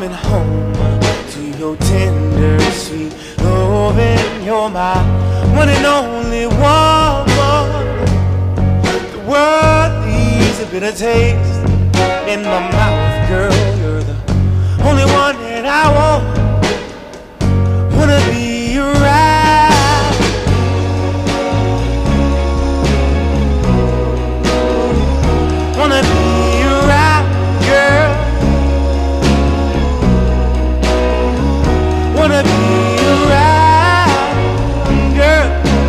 coming home to your tender, sweet loving. You're my one and only woman. The world leaves a bitter taste in my mouth, girl. You're the only one that I want. Wanna be around. Wanna be around, girl. Wanna be around, girl.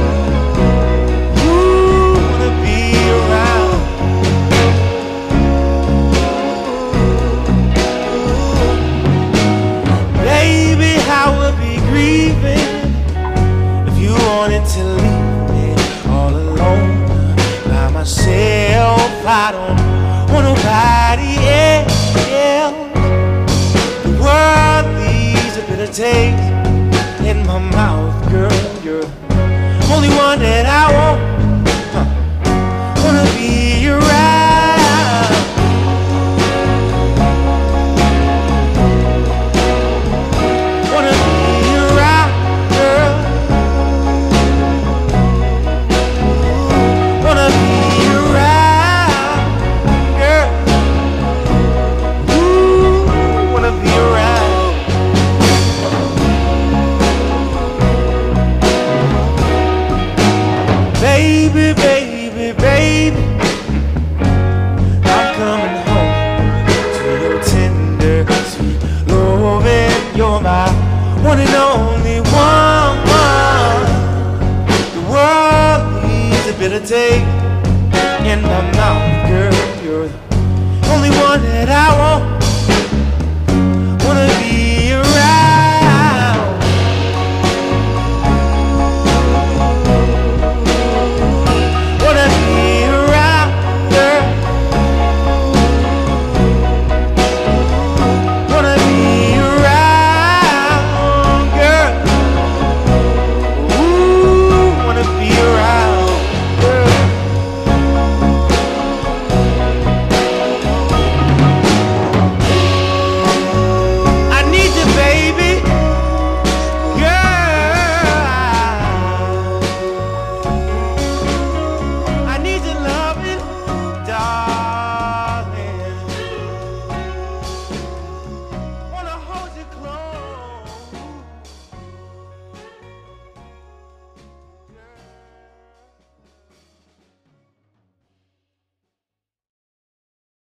Ooh, wanna be around. Baby, I would be grieving if you wanted to leave me all alone by myself. I don't want nobody else. The world leaves a bitter taste in my mouth, girl. You're the only one that I want. Wanna be around. Wanna be around, girl. Wanna be around, girl. Ooh, wanna be around. Baby, baby, baby, I'm coming home to your tender, sweet loving. You're my one and only woman. The world needs a bitter taste in my mouth.